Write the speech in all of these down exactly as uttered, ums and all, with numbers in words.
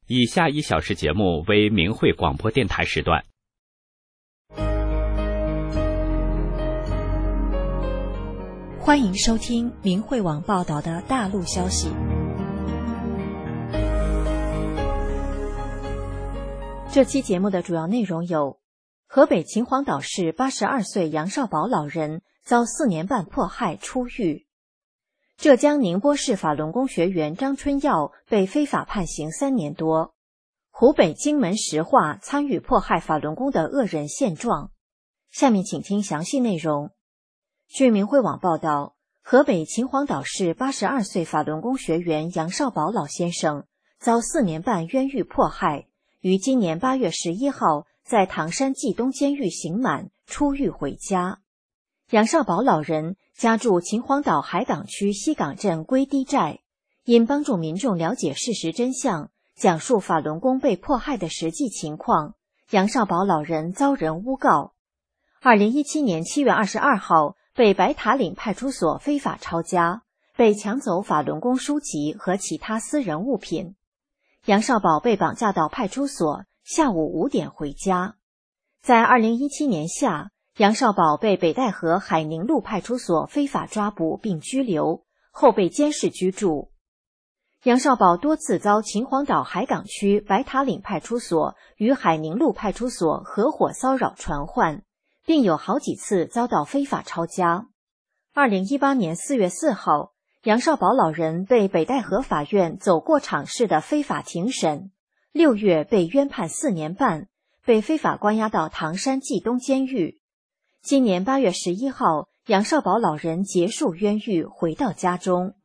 以下一小时节目为明慧广播电台时段。 欢迎收听明慧网报道的大陆消息。这期节目的主要内容有：河北秦皇岛市八十二岁杨少宝老人遭四年半迫害出狱；浙江宁波市法轮功学员张春耀被非法判刑三年多；湖北荆门石化参与迫害法轮功的恶人现状。下面请听详细内容。据明慧网报道，河北秦皇岛市八十二岁法轮功学员杨少宝老先生遭四年半冤狱迫害，于今年八月十一号在唐山冀东监狱刑满，出狱回家。杨少宝老人家住秦皇岛海港区西港镇龟堤寨，因帮助民众了解事实真相，讲述法轮功被迫害的实际情况，杨少宝老人遭人诬告。二零一七年七月二十二号被白塔岭派出所非法抄家，被抢走法轮功书籍和其他私人物品。杨少宝被绑架到派出所，下午五点回家。在二零一七年夏，杨少宝被北戴河海宁路派出所非法抓捕并拘留，后被监视居住。杨少宝多次遭秦皇岛海港区白塔岭派出所与海宁路派出所合伙骚扰传唤，并有好几次遭到非法抄家。二零一八年四月四号，杨少宝老人被北戴河法院走过场式的非法庭审，六月被冤判四年半，被非法关押到唐山冀东监狱。今年八月十一号，杨少宝老人结束冤狱，回到家中。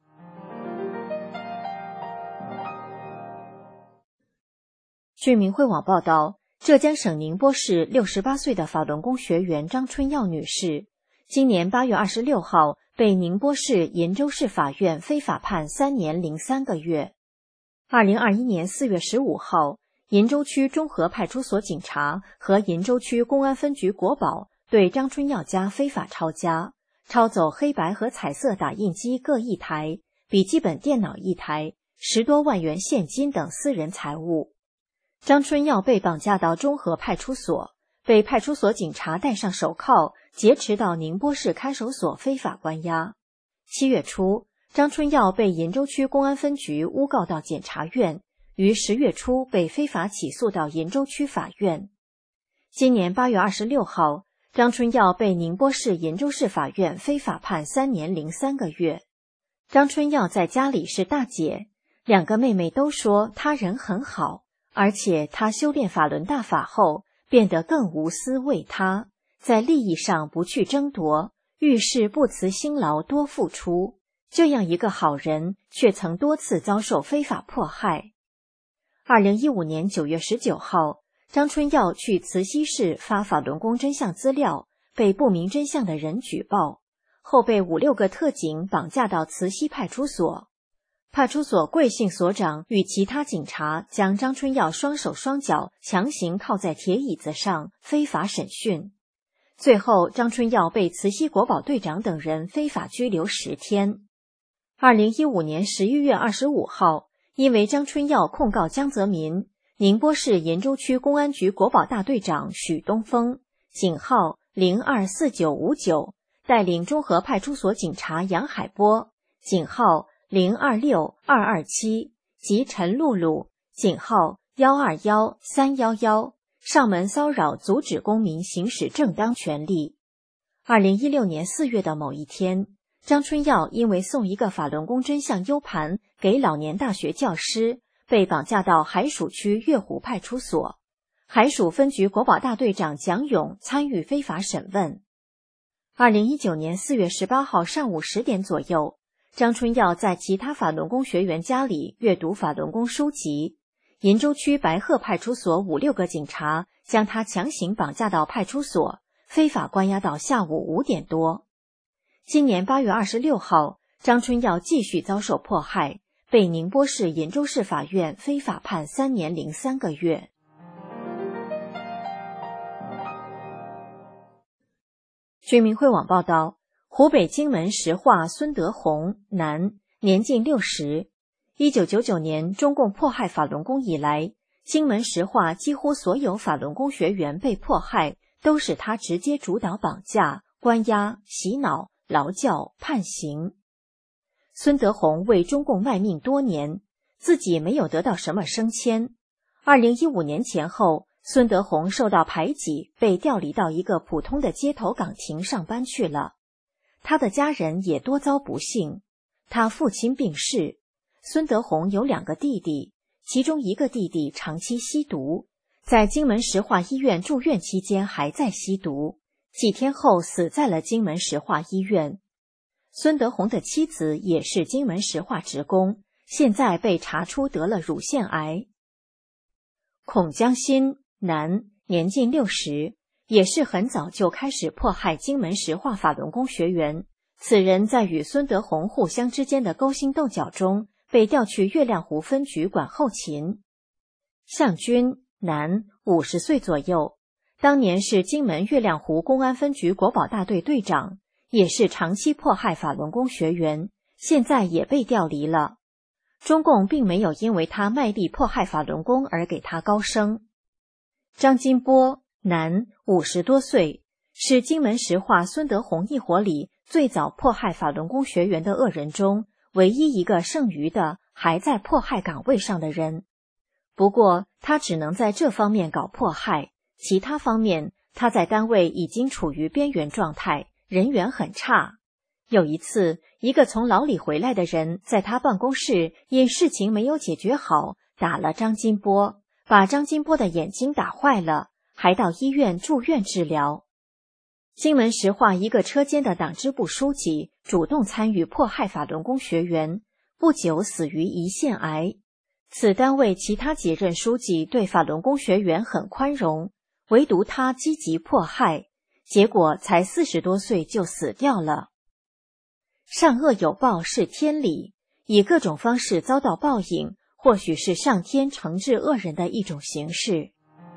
据明慧网报道，浙江省宁波市六十八岁的法轮功学员张春耀女士，今年八月二十六号被宁波市鄞州市法院非法判三年零三个月。二零二一年四月十五号，鄞州区中和派出所警察和鄞州区公安分局国保对张春耀家非法抄家，抄走黑白和彩色打印机各一台，笔记本电脑一台，十多万元现金等私人财物。张春耀被绑架到中和派出所，被派出所警察戴上手铐，劫持到宁波市看守所非法关押。七月初，张春耀被鄞州区公安分局诬告到检察院，于十月初被非法起诉到鄞州区法院。今年八月二十六号，张春耀被宁波市鄞州市法院非法判三年零三个月。张春耀在家里是大姐，两个妹妹都说她人很好，而且她修炼法轮大法后变得更无私为他，在利益上不去争夺，遇事不辞辛劳多付出，这样一个好人却曾多次遭受非法迫害。二零一五年九月十九号，张春耀去慈溪市发法轮功真相资料，被不明真相的人举报，后被五六个特警绑架到慈溪派出所。派出所贵姓所长与其他警察将张春耀双手双脚强行铐在铁椅子上，非法审讯。最后，张春耀被慈溪国保队长等人非法拘留十天。二零一五年十一月二十五号，因为张春耀控告江泽民，宁波市鄞州区公安局国保大队长许东峰，警号零二四九五九，带领中和派出所警察杨海波，警号零二六二二七及陈露露，警号幺二幺三幺幺，上门骚扰阻止公民行使正当权利。二零一六年四月的某一天，张春耀因为送一个法轮功真相 U 盘给老年大学教师，被绑架到海曙区月湖派出所。海曙分局国保大队长蒋勇参与非法审问。二零一九年四月十八号上午十点左右，张春耀在其他法轮功学员家里阅读法轮功书籍，鄞州区白鹤派出所五六个警察将他强行绑架到派出所，非法关押到下午五点多。今年八月二十六号，张春耀继续遭受迫害，被宁波市鄞州市法院非法判三年零三个月。据明慧网报道，湖北荆门石化孙德红，男，年近六十， 一九九九年中共迫害法轮功以来，金门石化几乎所有法轮功学员被迫害，都是他直接主导绑架、关押、洗脑、劳教、判刑。孙德洪为中共卖命多年，自己没有得到什么升迁。二零一五年前后，孙德洪受到排挤，被调离到一个普通的街头岗亭上班去了。他的家人也多遭不幸，他父亲病逝。孙德洪有两个弟弟，其中一个弟弟长期吸毒，在金门石化医院住院期间还在吸毒，几天后死在了金门石化医院。孙德洪的妻子也是金门石化职工，现在被查出得了乳腺癌。孔江新，男，年近六十，也是很早就开始迫害金门石化法轮功学员。此人在与孙德洪互相之间的勾心斗角中，被调去月亮湖分局管后勤。向军，男，五十岁左右，当年是金门月亮湖公安分局国保大队队长，也是长期迫害法轮功学员，现在也被调离了。中共并没有因为他卖力迫害法轮功而给他高升。张金波，男，五十多岁，是金门石化孙德洪一伙里最早迫害法轮功学员的恶人中唯一一个剩余的还在迫害岗位上的人。不过他只能在这方面搞迫害，其他方面他在单位已经处于边缘状态，人缘很差。有一次，一个从牢里回来的人在他办公室因事情没有解决好，打了张金波，把张金波的眼睛打坏了，还到医院住院治疗。金门石化一个车间的党支部书记主动参与迫害法轮功学员，不久死于胰腺癌。此单位其他几任书记对法轮功学员很宽容，唯独他积极迫害，结果才四十多岁就死掉了。善恶有报是天理，以各种方式遭到报应，或许是上天惩治恶人的一种形式。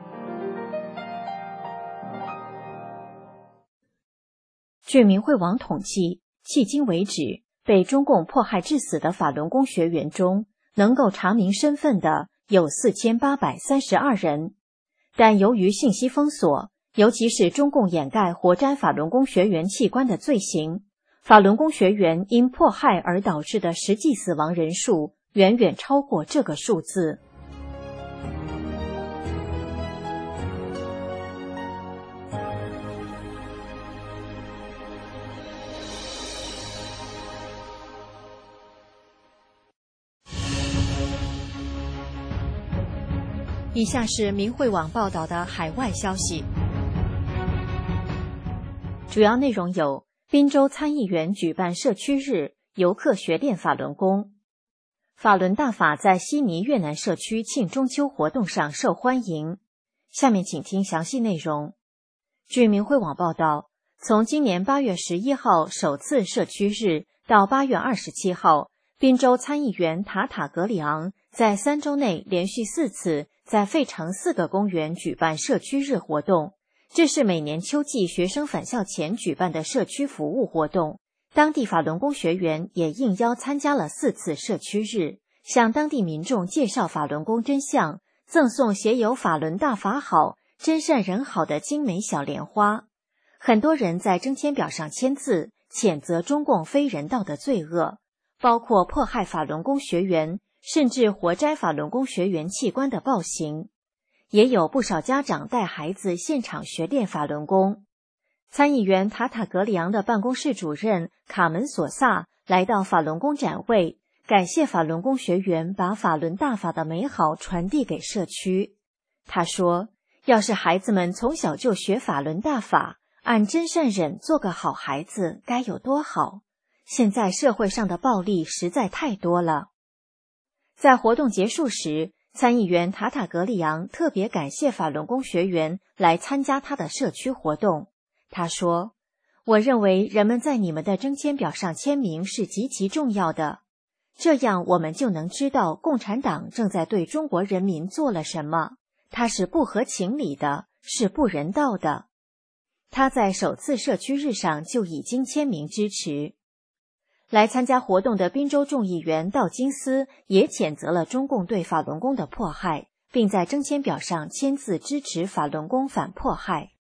据明慧网统计，迄今为止，被中共迫害致死的法轮功学员中，能够查明身份的有四千八百三十二人。但由于信息封锁，尤其是中共掩盖活摘法轮功学员器官的罪行，法轮功学员因迫害而导致的实际死亡人数远远超过这个数字。以下是明慧网报道的海外消息，主要内容有：滨州参议员举办社区日，游客学练法轮功；法轮大法在悉尼越南社区庆中秋活动上受欢迎。下面请听详细内容。据明慧网报道，从今年八月十一号首次社区日到八月二十七号，滨州参议员塔塔格里昂在三周内连续四次在费城四个公园举办社区日活动，这是每年秋季学生返校前举办的社区服务活动。当地法轮功学员也应邀参加了四次社区日，向当地民众介绍法轮功真相，赠送写有法轮大法好，真善人好的精美小莲花。很多人在征签表上签字，谴责中共非人道的罪恶，包括迫害法轮功学员，甚至活摘法轮功学员器官的暴行。也有不少家长带孩子现场学练法轮功。参议员塔塔格里昂的办公室主任卡门索萨来到法轮功展位，感谢法轮功学员把法轮大法的美好传递给社区。他说，要是孩子们从小就学法轮大法，按真善忍做个好孩子，该有多好。现在社会上的暴力实在太多了。在活动结束时，参议员塔塔格里昂特别感谢法轮功学员来参加他的社区活动。他说，我认为人们在你们的征签表上签名是极其重要的，这样我们就能知道共产党正在对中国人民做了什么，它是不合情理的，是不人道的。他在首次社区日上就已经签名支持。 来参加活动的滨州众议员道金斯也谴责了中共对法轮功的迫害，并在征签表上签字支持法轮功反迫害。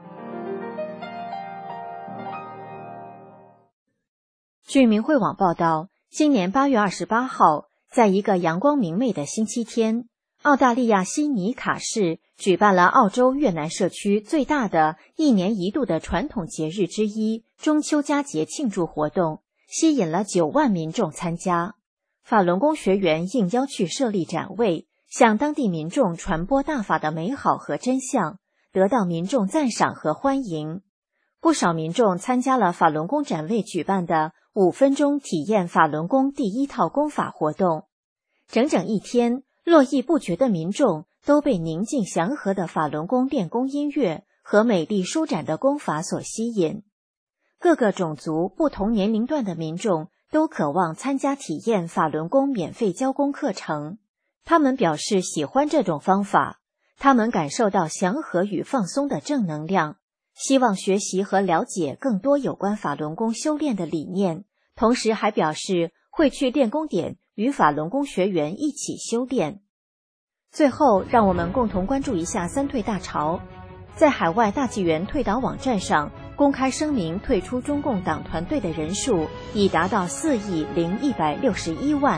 据明慧网报道，今年八月二十八号，在一个阳光明媚的星期天，澳大利亚悉尼卡市举办了澳洲越南社区最大的一年一度的传统节日之一中秋佳节庆祝活动，吸引了九万民众参加。法轮功学员应邀去设立展位，向当地民众传播大法的美好和真相，得到民众赞赏和欢迎。不少民众参加了法轮功展位举办的五分钟体验法轮功第一套功法活动。整整一天，络绎不绝的民众都被宁静祥和的法轮功练功音乐和美丽舒展的功法所吸引。各个种族、不同年龄段的民众都渴望参加体验法轮功免费教功课程。他们表示喜欢这种方法，他们感受到祥和与放松的正能量，希望学习和了解更多有关法轮功修炼的理念，同时还表示会去练功点与法轮功学员一起修炼。最后，让我们共同关注一下三退大潮。在海外大纪元退党网站上公开声明退出中共党团队的人数已达到四亿零一百六十一万。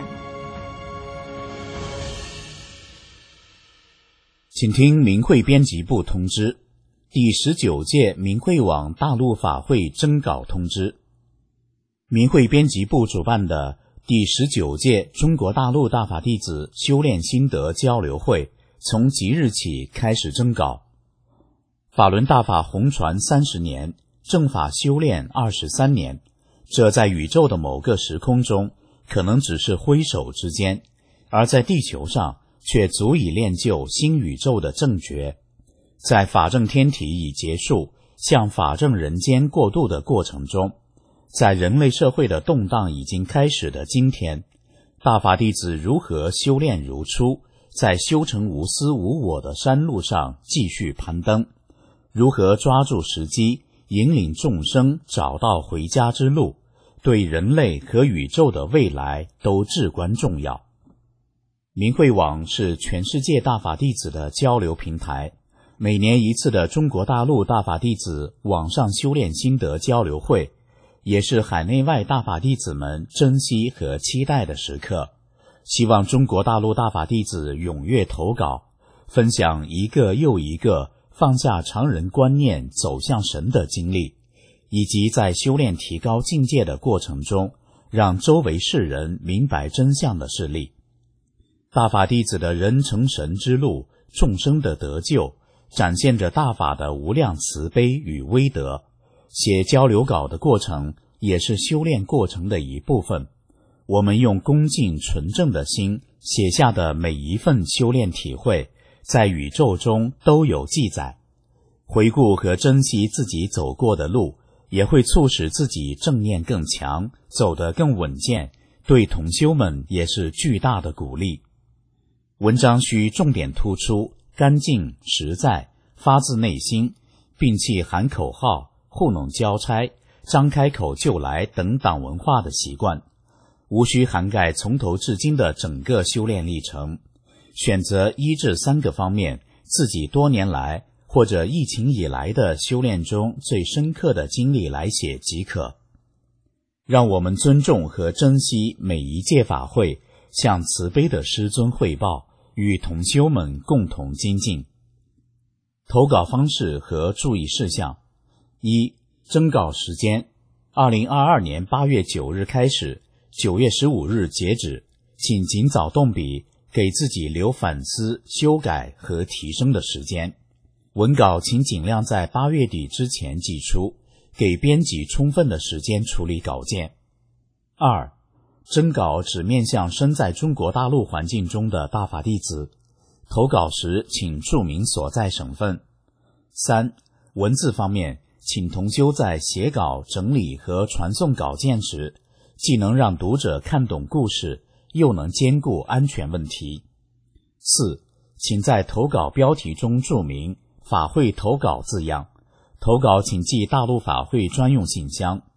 请听明慧编辑部通知：第十九届明慧网大陆法会征稿通知。明慧编辑部主办的第十九届中国大陆大法弟子修炼心得交流会从即日起开始征稿。法轮大法红传三十年，正法修炼二十三年，这在宇宙的某个时空中可能只是挥手之间，而在地球上却足以练就新宇宙的正觉。在法正天体已结束向法正人间过渡的过程中，在人类社会的动荡已经开始的今天，大法弟子如何修炼如初，在修成无私无我的山路上继续攀登，如何抓住时机引领众生找到回家之路，对人类和宇宙的未来都至关重要。明慧网是全世界大法弟子的交流平台，每年一次的中国大陆大法弟子网上修炼心得交流会，也是海内外大法弟子们珍惜和期待的时刻。希望中国大陆大法弟子踊跃投稿，分享一个又一个放下常人观念走向神的经历，以及在修炼提高境界的过程中让周围世人明白真相的事例。大法弟子的人成神之路，众生的得救，展现着大法的无量慈悲与威德。写交流稿的过程也是修炼过程的一部分，我们用恭敬纯正的心写下的每一份修炼体会，在宇宙中都有记载。回顾和珍惜自己走过的路，也会促使自己正念更强，走得更稳健，对同修们也是巨大的鼓励。文章需重点突出干净、实在、发自内心，摒弃喊口号、糊弄交差、张开口就来等党文化的习惯，无需涵盖从头至今的整个修炼历程，选择一至三个方面自己多年来或者疫情以来的修炼中最深刻的经历来写即可。让我们尊重和珍惜每一届法会，向慈悲的师尊汇报，与同修们共同精进。投稿方式和注意事项：一、征稿时间二零二二年八月九日开始，九月十五日截止，请尽早动笔，给自己留反思、修改和提升的时间。文稿请尽量在八月底之前寄出，给编辑充分的时间处理稿件。二、征稿只面向身在中国大陆环境中的大法弟子，投稿时请注明所在省份。三、文字方面，请同修在写稿、整理和传送稿件时，既能让读者看懂故事，又能兼顾安全问题。四、请在投稿标题中注明法会投稿字样，投稿请寄大陆法会专用信箱。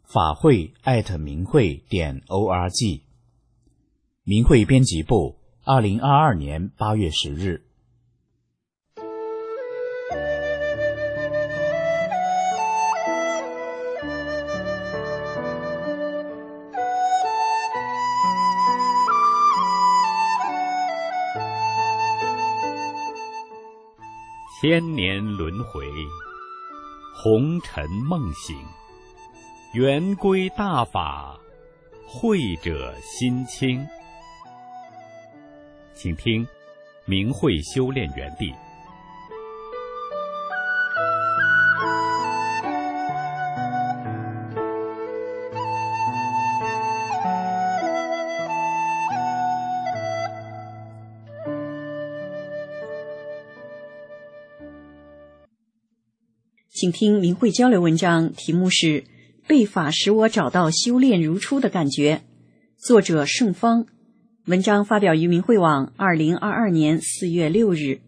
法会艾特明慧点 org。明慧编辑部，二零二二年八月十日。 千年轮回，红尘梦醒，圆归大法，慧者心清。请听明慧修炼园地。 请听明慧交流文章，题目是被法使我找到修炼如初的感觉，作者圣芳，文章发表于明慧网二零二二年四月六日。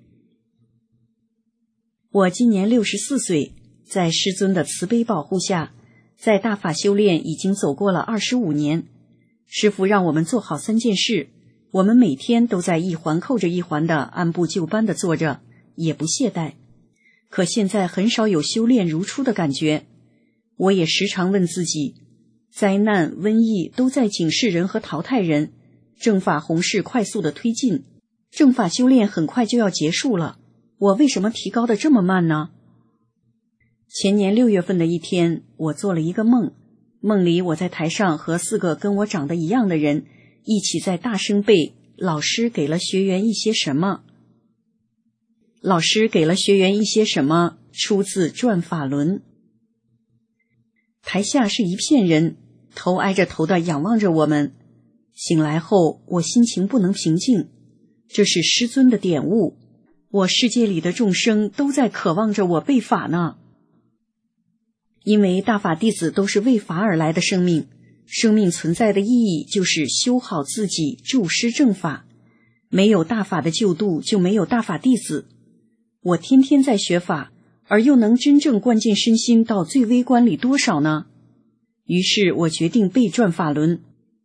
我今年六十四岁，在师尊的慈悲保护下，在大法修炼已经走过了二十五年。师父让我们做好三件事，我们每天都在一环扣着一环的按部就班的做着，也不懈怠。可现在很少有修炼如初的感觉，我也时常问自己，灾难、瘟疫都在警示人和淘汰人，正法弘誓快速的推进，正法修炼很快就要结束了，我为什么提高的这么慢呢？前年六月份的一天，我做了一个梦，梦里我在台上和四个跟我长得一样的人一起在大声背老师给了学员一些什么。老师给了学员一些什么，出自转法轮。台下是一片人，头挨着头的仰望着我们。醒来后，我心情不能平静，这是师尊的点悟，我世界里的众生都在渴望着我背法呢。因为大法弟子都是为法而来的生命，生命存在的意义就是修好自己，助师正法。没有大法的救度，就没有大法弟子。我天天在学法，而又能真正灌进身心到最微观里多少呢？于是我决定背转法轮。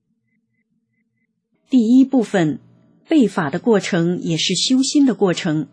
第一部分，背法的过程也是修心的过程。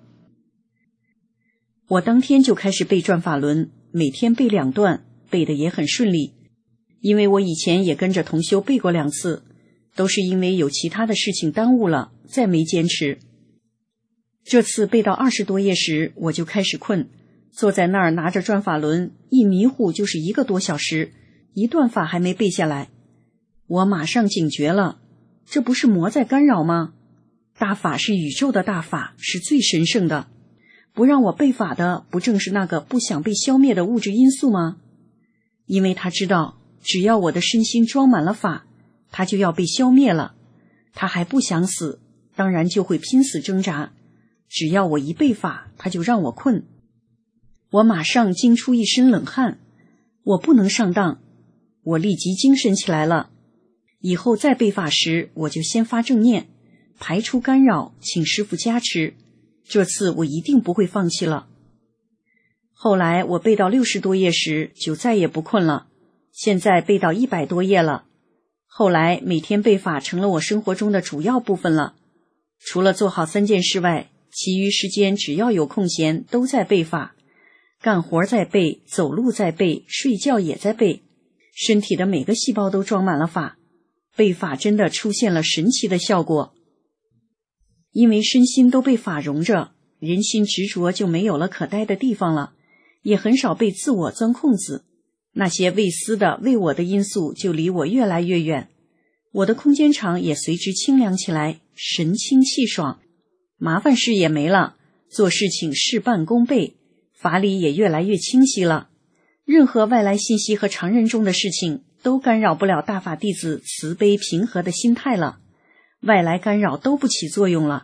我当天就开始背转法轮，每天背两段，背得也很顺利。因为我以前也跟着同修背过两次，都是因为有其他的事情耽误了，再没坚持。这次背到二十多页时，我就开始困，坐在那儿拿着转法轮，一迷糊就是一个多小时，一段法还没背下来。我马上警觉了，这不是魔在干扰吗？大法是宇宙的大法，是最神圣的，不让我背法的，不正是那个不想被消灭的物质因素吗？因为他知道，只要我的身心装满了法，他就要被消灭了。他还不想死，当然就会拼死挣扎。只要我一背法，他就让我困。我马上惊出一身冷汗，我不能上当，我立即精神起来了。以后再背法时，我就先发正念，排除干扰，请师父加持。这次我一定不会放弃了。后来我背到六十多页时，就再也不困了。现在背到一百多页了。后来每天背法成了我生活中的主要部分了。除了做好三件事外，其余时间只要有空闲都在背法，干活在背，走路在背，睡觉也在背，身体的每个细胞都装满了法，背法真的出现了神奇的效果。因为身心都被法融着，人心执着就没有了可待的地方了，也很少被自我钻空子，那些为私的为我的因素就离我越来越远，我的空间场也随之清凉起来，神清气爽，麻烦事也没了，做事情事半功倍，法理也越来越清晰了。任何外来信息和常人中的事情都干扰不了大法弟子慈悲平和的心态了，外来干扰都不起作用了。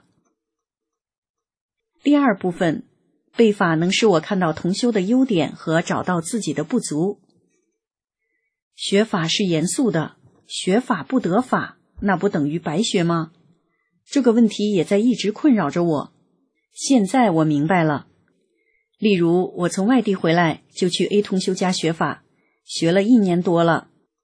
第二部分，背法能使我看到同修的优点和找到自己的不足。学法是严肃的，学法不得法，那不等于白学吗？这个问题也在一直困扰着我。现在我明白了。例如，我从外地回来就去 A 同修家学法，学了一年多了，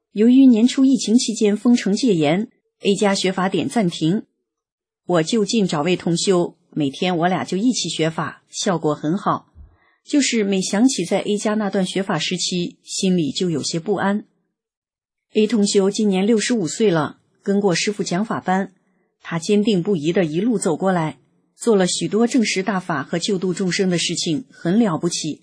由于年初疫情期间封城戒严， A 家学法点暂停，我就近找位同修，每天我俩就一起学法，效果很好。就是每想起在 A 家那段学法时期，心里就有些不安。 A 同修今年六十五岁了，跟过师父讲法班，他坚定不移地一路走过来，做了许多证实大法和救度众生的事情，很了不起。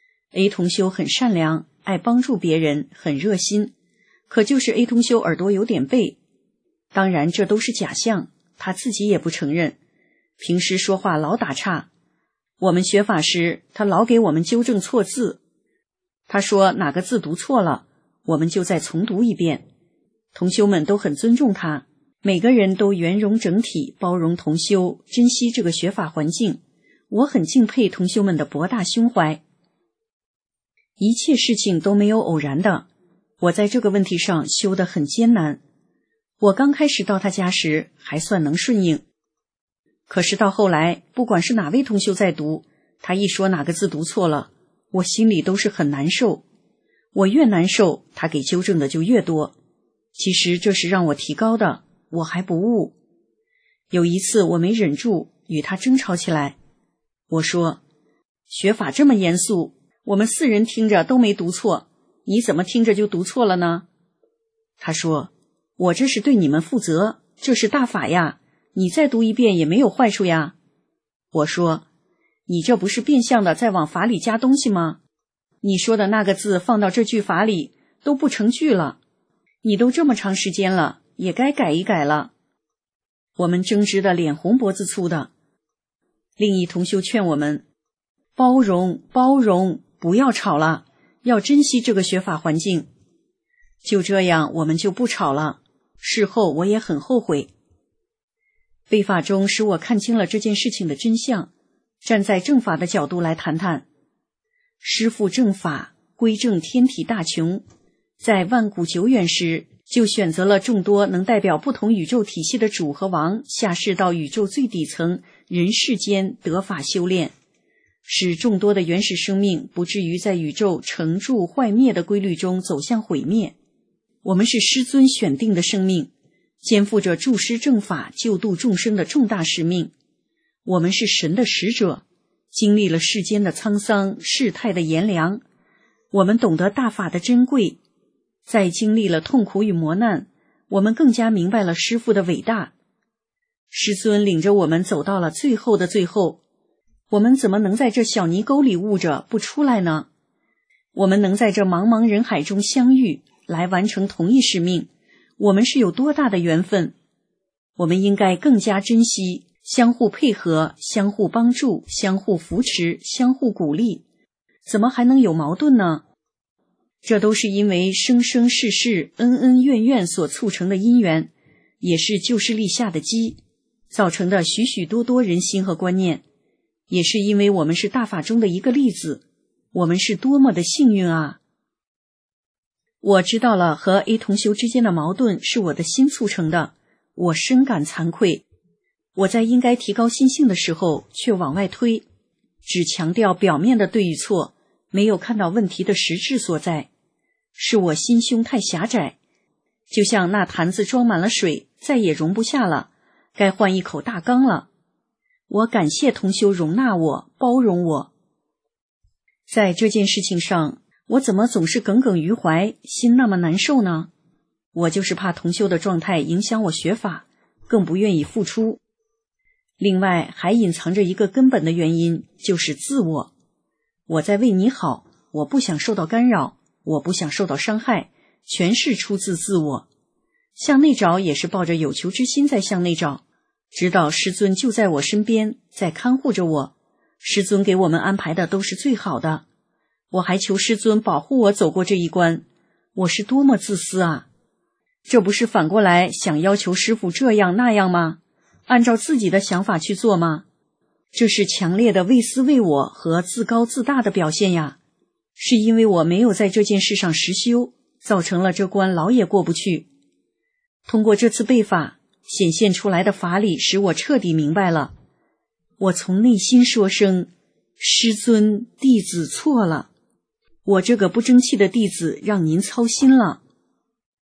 A 同修很善良，爱帮助别人，很热心，可就是 A 同修耳朵有点背，当然这都是假象，他自己也不承认，平时说话老打岔，我们学法时他老给我们纠正错字，他说哪个字读错了，我们就再重读一遍。同修们都很尊重他，每个人都圆融整体，包容同修，珍惜这个学法环境，我很敬佩同修们的博大胸怀。一切事情都没有偶然的，我在这个问题上修得很艰难。我刚开始到他家时还算能顺应，可是到后来，不管是哪位同修在读，他一说哪个字读错了，我心里都是很难受。我越难受，他给纠正的就越多。其实这是让我提高的，我还不悟。有一次我没忍住，与他争吵起来。我说，学法这么严肃，我们四人听着都没读错，你怎么听着就读错了呢？他说，我这是对你们负责，这是大法呀，你再读一遍也没有坏处呀。我说，你这不是变相的在往法里加东西吗？你说的那个字放到这句法里都不成句了，你都这么长时间了，也该改一改了。我们争执的脸红脖子粗的。另一同修劝我们，包容包容，不要吵了，要珍惜这个学法环境。就这样我们就不吵了，事后我也很后悔。背法中使我看清了这件事情的真相，站在正法的角度来谈谈。师父正法归正天体大穷，在万古久远时就选择了众多能代表不同宇宙体系的主和王下世到宇宙最底层人世间得法修炼，使众多的原始生命不至于在宇宙成住坏灭的规律中走向毁灭。我们是师尊选定的生命，肩负着助师正法救度众生的重大使命。我们是神的使者，经历了世间的沧桑，世态的炎凉，我们懂得大法的珍贵。在经历了痛苦与磨难，我们更加明白了师父的伟大。师尊领着我们走到了最后的最后，我们怎么能在这小泥沟里捂着不出来呢？我们能在这茫茫人海中相遇，来完成同一使命，我们是有多大的缘分？我们应该更加珍惜，相互配合，相互帮助，相互扶持，相互鼓励，怎么还能有矛盾呢？这都是因为生生世世恩恩怨怨所促成的因缘，也是旧事立下的基，造成的许许多多人心和观念。也是因为我们是大法中的一个例子，我们是多么的幸运啊！我知道了和 A 同修之间的矛盾是我的心促成的，我深感惭愧。我在应该提高心性的时候却往外推，只强调表面的对与错，没有看到问题的实质所在。是我心胸太狭窄，就像那坛子装满了水，再也容不下了，该换一口大缸了。我感谢同修容纳我，包容我。在这件事情上，我怎么总是耿耿于怀，心那么难受呢？我就是怕同修的状态影响我学法，更不愿意付出。另外还隐藏着一个根本的原因，就是自我。我在为你好，我不想受到干扰，我不想受到伤害，全是出自自我。向内找也是抱着有求之心在向内找，知道师尊就在我身边，在看护着我，师尊给我们安排的都是最好的。我还求师尊保护我走过这一关，我是多么自私啊！这不是反过来想要求师父这样那样吗？按照自己的想法去做吗？这是强烈的为私为我和自高自大的表现呀！是因为我没有在这件事上实修，造成了这关老也过不去。通过这次背法显现出来的法理，使我彻底明白了。我从内心说声，师尊，弟子错了，我这个不争气的弟子让您操心了。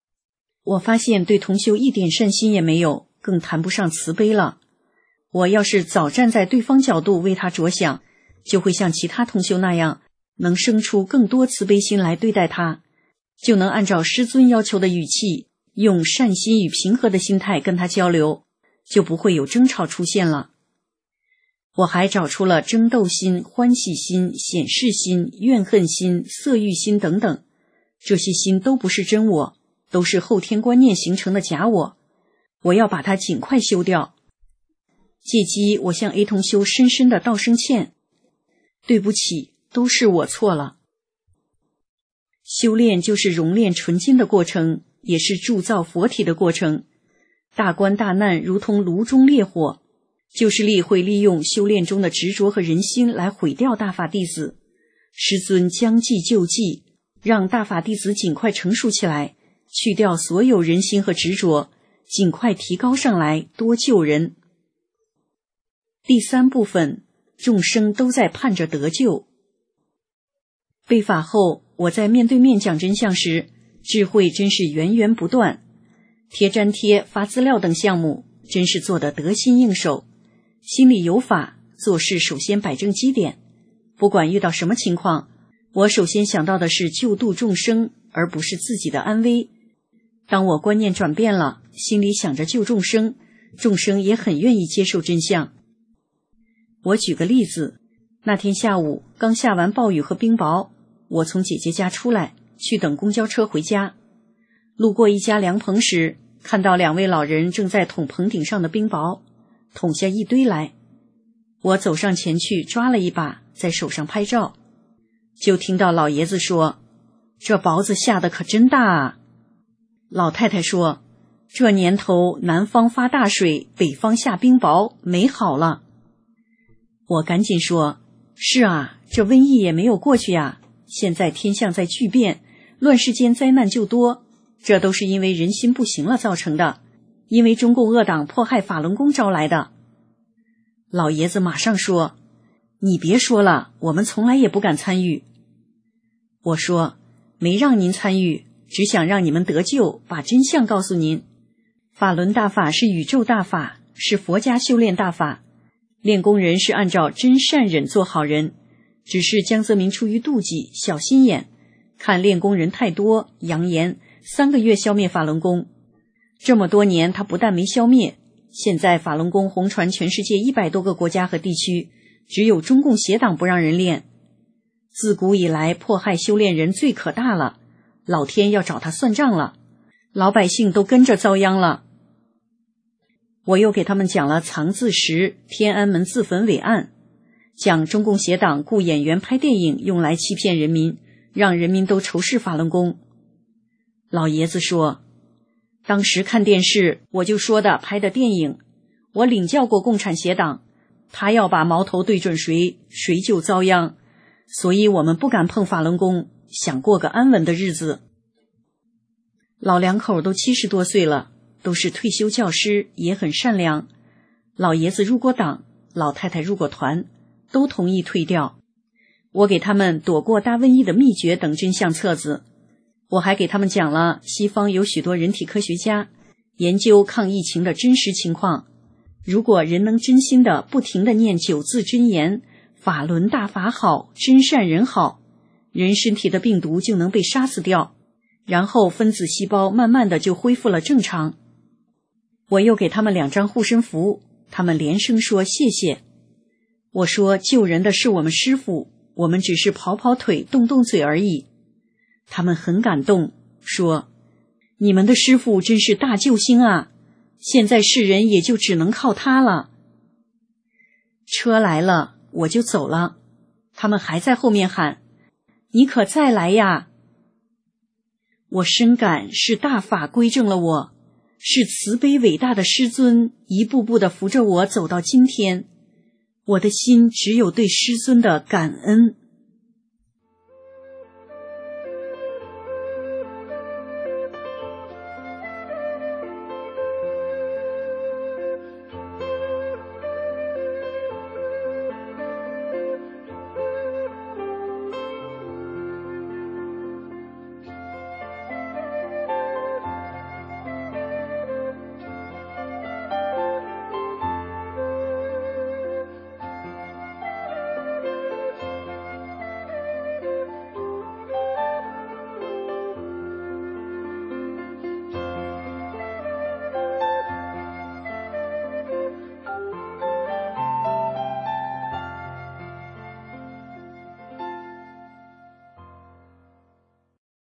我发现对同修一点善心也没有，更谈不上慈悲了。我要是早站在对方角度为他着想，就会像其他同修那样，能生出更多慈悲心来对待他，就能按照师尊要求的语气，用善心与平和的心态跟他交流，就不会有争吵出现了。我还找出了争斗心、欢喜心、显示心、怨恨心、色欲心等等，这些心都不是真我，都是后天观念形成的假我，我要把它尽快修掉。借机我向 A 同修深深的道声歉，对不起，都是我错了。修炼就是熔炼纯金的过程，也是铸造佛体的过程。大关大难如同炉中烈火，旧势力会利用修炼中的执着和人心来毁掉大法弟子。师尊将计就计，让大法弟子尽快成熟起来，去掉所有人心和执着，尽快提高上来，多救人。第三部分，众生都在盼着得救。被法后，我在面对面讲真相时，智慧真是源源不断，贴粘贴、发资料等项目真是做得得心应手。心里有法，做事首先摆正基点，不管遇到什么情况，我首先想到的是救度众生，而不是自己的安危。当我观念转变了，心里想着救众生，众生也很愿意接受真相。我举个例子，那天下午刚下完暴雨和冰雹，我从姐姐家出来，去等公交车回家。路过一家凉棚时，看到两位老人正在捅棚顶上的冰雹，捅下一堆来。我走上前去抓了一把，在手上拍照，就听到老爷子说：“这雹子下得可真大啊！”老太太说：“这年头南方发大水，北方下冰雹，没好了。”我赶紧说：“是啊，这瘟疫也没有过去呀，现在天象在巨变，乱世间灾难就多，这都是因为人心不行了造成的，因为中共恶党迫害法轮功招来的。”老爷子马上说：“你别说了，我们从来也不敢参与。”我说：“没让您参与，只想让你们得救，把真相告诉您。法轮大法是宇宙大法，是佛家修炼大法，练功人是按照真善忍做好人，只是江泽民出于妒忌，小心眼，看练功人太多，扬言三个月消灭法轮功。这么多年他不但没消灭，现在法轮功红传全世界一百多个国家和地区，只有中共邪党不让人练。自古以来迫害修炼人最可大了，老天要找他算账了，老百姓都跟着遭殃了。”我又给他们讲了藏字石、天安门自焚伪案，讲中共邪党雇演员拍电影用来欺骗人民，让人民都仇视法轮功。老爷子说：“当时看电视我就说的拍的电影，我领教过共产邪党，他要把矛头对准谁，谁就遭殃，所以我们不敢碰法轮功，想过个安稳的日子。”老两口都七十多岁了，都是退休教师，也很善良。老爷子入过党，老太太入过团，都同意退掉。我给他们躲过大瘟疫的秘诀等真相册子，我还给他们讲了西方有许多人体科学家研究抗疫情的真实情况。如果人能真心的不停地念九字真言，法轮大法好，真善人好，人身体的病毒就能被杀死掉，然后分子细胞慢慢的就恢复了正常。我又给他们两张护身符，他们连声说谢谢。我说救人的是我们师父，我们只是跑跑腿动动嘴而已。他们很感动，说你们的师父真是大救星啊，现在世人也就只能靠他了。车来了，我就走了，他们还在后面喊你可再来呀。我深感是大法归正了我，是慈悲伟大的师尊一步步地扶着我走到今天，我的心只有对师尊的感恩。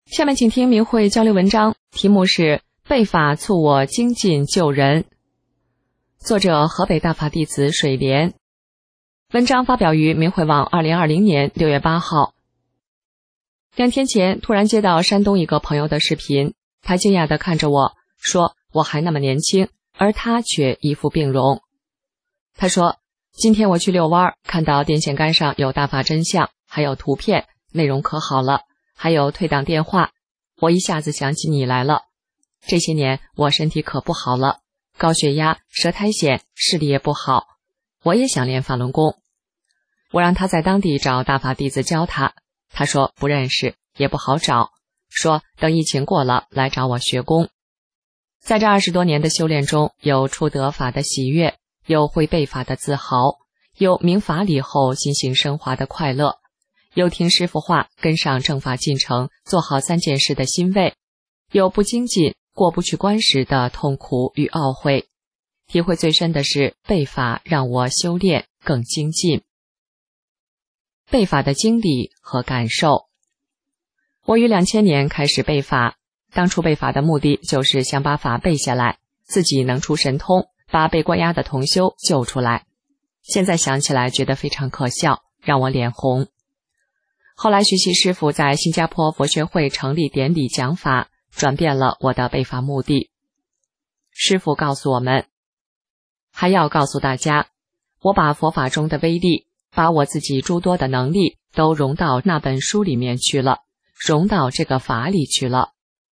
下面请听明慧交流文章，题目是被法促我精进救人，作者河北大法弟子水莲。文章发表于明慧网二零二零年六月八号。两天前突然接到山东一个朋友的视频，他惊讶地看着我说，我还那么年轻，而他却一副病容。他说，今天我去遛弯，看到电线杆上有大法真相，还有图片，内容可好了，还有退档电话，我一下子想起你来了。这些年我身体可不好了，高血压、舌苔藓，视力也不好，我也想练法轮功。我让他在当地找大法弟子教他，他说不认识，也不好找，说等疫情过了来找我学功。在这二十多年的修炼中，有触得法的喜悦，有会背法的自豪，有明法理后心性升华的快乐，有听师父话跟上正法进程做好三件事的欣慰，有不精进过不去关时的痛苦与懊悔。体会最深的是背法让我修炼更精进。背法的经历和感受。我于两千年开始背法，当初背法的目的就是想把法背下来，自己能出神通，把被关押的同修救出来。现在想起来觉得非常可笑，让我脸红。后来学习师父在新加坡佛学会成立典礼讲法，转变了我的背法目的。师父告诉我们，还要告诉大家，我把佛法中的威力，把我自己诸多的能力都融到那本书里面去了，融到这个法里去了。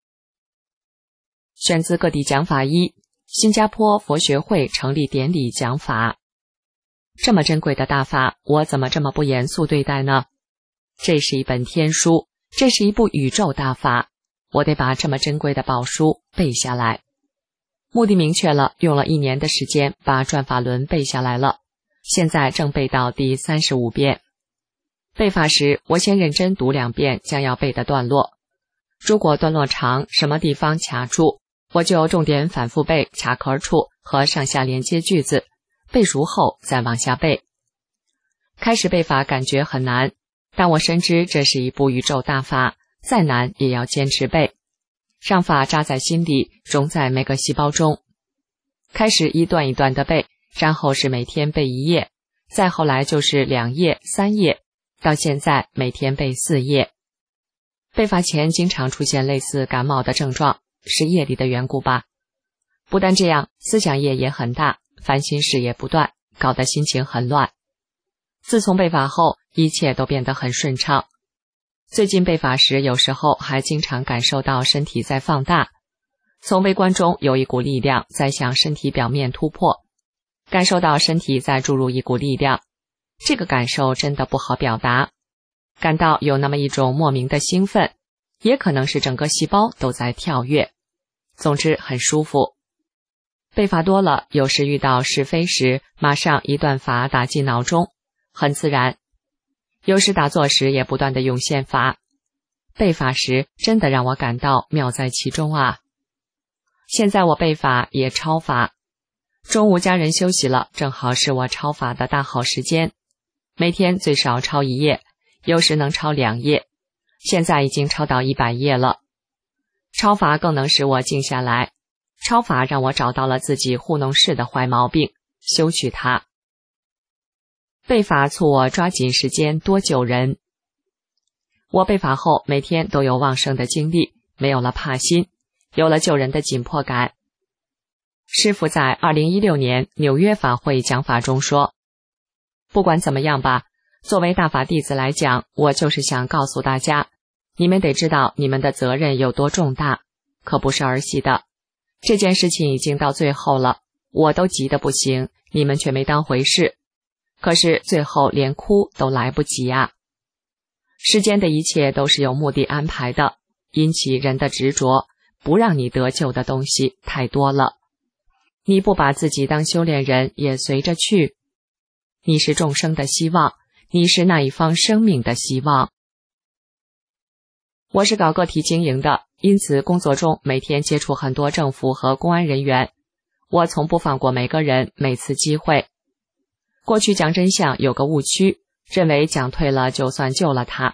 选自各地讲法一，新加坡佛学会成立典礼讲法。这么珍贵的大法，我怎么这么不严肃对待呢？这是一本天书，这是一部宇宙大法，我得把这么珍贵的宝书背下来。目的明确了，用了一年的时间把转法轮背下来了，现在正背到第三十五遍。背法时，我先认真读两遍将要背的段落，如果段落长，什么地方卡住，我就重点反复背卡壳处和上下连接句子，背熟后再往下背。开始背法感觉很难，但我深知这是一部宇宙大法，再难也要坚持背，让法扎在心里，融在每个细胞中。开始一段一段的背，然后是每天背一页，再后来就是两页、三页，到现在每天背四页。背法前经常出现类似感冒的症状，是业力的缘故吧。不但这样，思想业也很大，烦心事也不断，搞得心情很乱。自从背法后，一切都变得很顺畅。最近背法时，有时候还经常感受到身体在放大，从微观中有一股力量在向身体表面突破，感受到身体在注入一股力量，这个感受真的不好表达，感到有那么一种莫名的兴奋，也可能是整个细胞都在跳跃，总之很舒服。背法多了，有时遇到是非时，马上一段法打进脑中，很自然。有时打坐时也不断地涌现法，背法时真的让我感到妙在其中啊。现在我背法也抄法，中午家人休息了，正好是我抄法的大好时间，每天最少抄一页，有时能抄两页，现在已经抄到一百页了。抄法更能使我静下来，抄法让我找到了自己糊弄事的坏毛病，修去它。背法促我抓紧时间多救人。我背法后每天都有旺盛的精力，没有了怕心，有了救人的紧迫感。师父在二零一六年纽约法会讲法中说，不管怎么样吧，作为大法弟子来讲，我就是想告诉大家，你们得知道你们的责任有多重大，可不是儿戏的。这件事情已经到最后了，我都急得不行，你们却没当回事。可是最后连哭都来不及啊！世间的一切都是有目的安排的，因其人的执着，不让你得救的东西太多了。你不把自己当修炼人，也随着去。你是众生的希望，你是那一方生命的希望。我是搞个体经营的，因此工作中每天接触很多政府和公安人员，我从不放过每个人，每次机会。过去讲真相有个误区，认为讲退了就算救了他，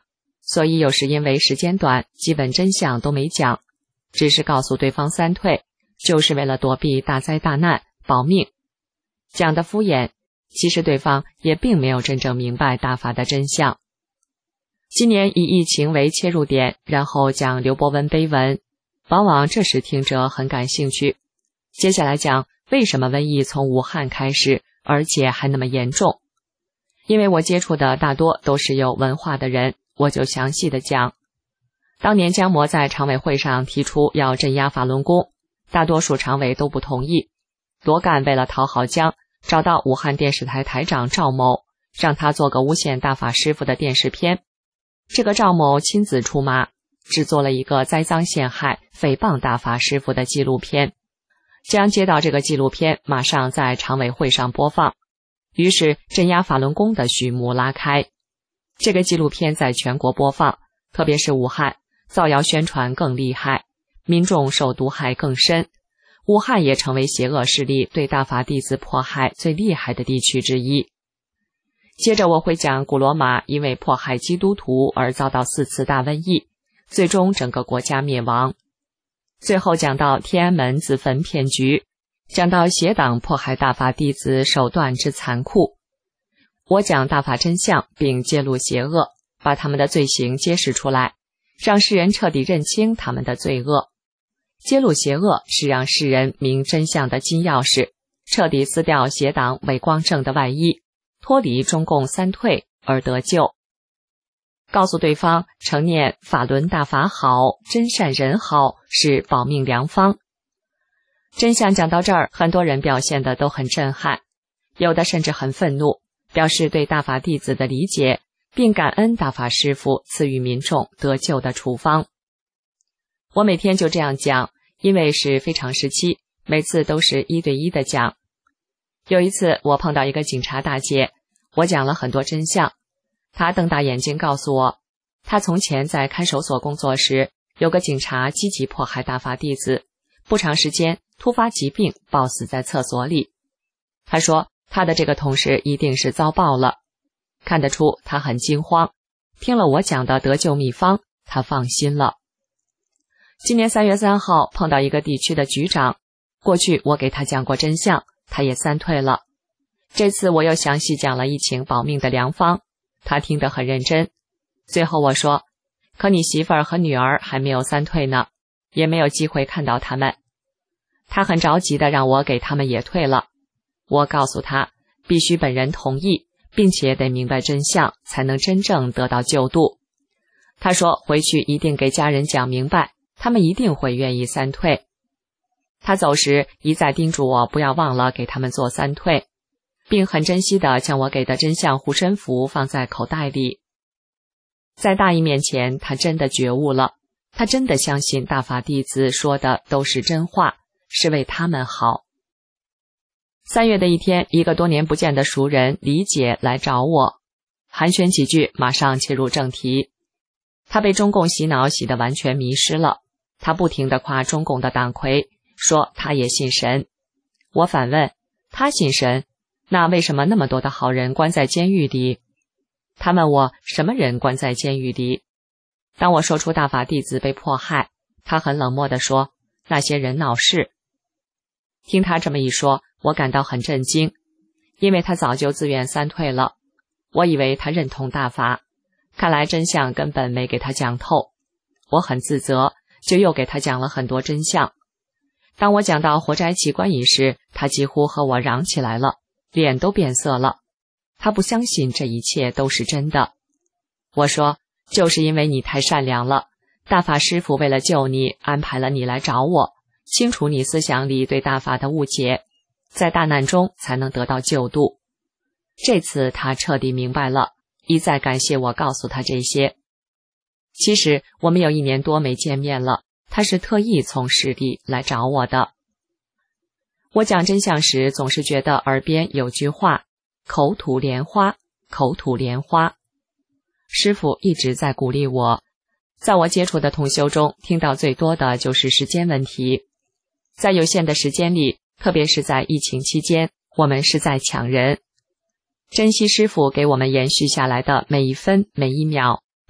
所以有时因为时间短，基本真相都没讲，只是告诉对方三退，就是为了躲避大灾大难，保命。讲的敷衍，其实对方也并没有真正明白大法的真相。今年以疫情为切入点，然后讲刘伯温碑文，往往这时听者很感兴趣。接下来讲为什么瘟疫从武汉开始，而且还那么严重。因为我接触的大多都是有文化的人，我就详细的讲。当年姜谟在常委会上提出要镇压法轮功，大多数常委都不同意。罗干为了讨好姜，找到武汉电视台台长赵某，让他做个诬陷大法师父的电视片。这个赵某亲自出马，制作了一个栽赃陷害、诽谤大法师父的纪录片。姜接到这个纪录片，马上在常委会上播放，于是镇压法轮功的序幕拉开。这个纪录片在全国播放，特别是武汉，造谣宣传更厉害，民众受毒害更深。武汉也成为邪恶势力对大法弟子迫害最厉害的地区之一。接着我会讲古罗马因为迫害基督徒而遭到四次大瘟疫，最终整个国家灭亡。最后讲到天安门自焚骗局，讲到邪党迫害大法弟子手段之残酷。我讲大法真相，并揭露邪恶，把他们的罪行揭示出来，让世人彻底认清他们的罪恶。揭露邪恶是让世人明真相的金钥匙，彻底撕掉邪党伪光正的外衣，脱离中共三退而得救。告诉对方承念法轮大法好，真善人好，是保命良方。真相讲到这儿，很多人表现的都很震撼，有的甚至很愤怒，表示对大法弟子的理解，并感恩大法师父赐予民众得救的处方。我每天就这样讲，因为是非常时期，每次都是一对一的讲。有一次我碰到一个警察大姐，我讲了很多真相，她瞪大眼睛告诉我，她从前在看守所工作时，有个警察积极迫害大法弟子，不长时间突发疾病暴死在厕所里。她说她的这个同事一定是遭报了，看得出她很惊慌。听了我讲的得救秘方，她放心了。今年三月三号碰到一个地区的局长，过去我给他讲过真相，他也三退了。这次我又详细讲了疫情保命的良方，他听得很认真。最后我说，可你媳妇儿和女儿还没有三退呢，也没有机会看到他们。他很着急的让我给他们也退了。我告诉他，必须本人同意，并且得明白真相，才能真正得到救度。他说回去一定给家人讲明白，他们一定会愿意三退。他走时一再叮嘱我不要忘了给他们做三退，并很珍惜地将我给的真相护身符放在口袋里。在大义面前，他真的觉悟了，他真的相信大法弟子说的都是真话，是为他们好。三月的一天，一个多年不见的熟人李姐来找我，寒暄几句，马上切入正题。他被中共洗脑洗得完全迷失了，他不停地夸中共的党魁，说他也信神。我反问，他信神，那为什么那么多的好人关在监狱里？他问我什么人关在监狱里？当我说出大法弟子被迫害，他很冷漠地说，那些人闹事。听他这么一说，我感到很震惊，因为他早就自愿三退了。我以为他认同大法，看来真相根本没给他讲透。我很自责，就又给他讲了很多真相。当我讲到活摘器官一事，他几乎和我嚷起来了，脸都变色了。他不相信这一切都是真的。我说，就是因为你太善良了，大法师父为了救你，安排了你来找我，清除你思想里对大法的误解，在大难中才能得到救度。这次他彻底明白了，一再感谢我告诉他这些。其实我们有一年多没见面了，他是特意从市里来找我的。我讲真相时，总是觉得耳边有句话，口吐莲花，口吐莲花。师父一直在鼓励我，在我接触的同修中，听到最多的就是时间问题。在有限的时间里，特别是在疫情期间，我们是在抢人。珍惜师父给我们延续下来的每一分每一秒，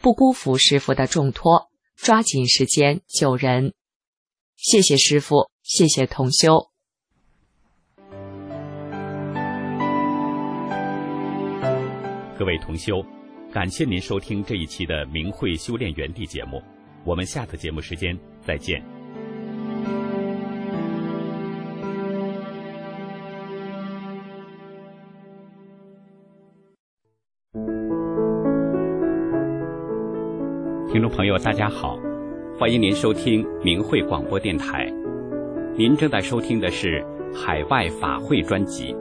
不辜负师傅的重托，抓紧时间救人。谢谢师傅，谢谢同修。 各位同修，感谢您收听这一期的明慧修炼园地节目，我们下次节目时间再见。听众朋友大家好，欢迎您收听明慧广播电台，您正在收听的是海外法会专辑。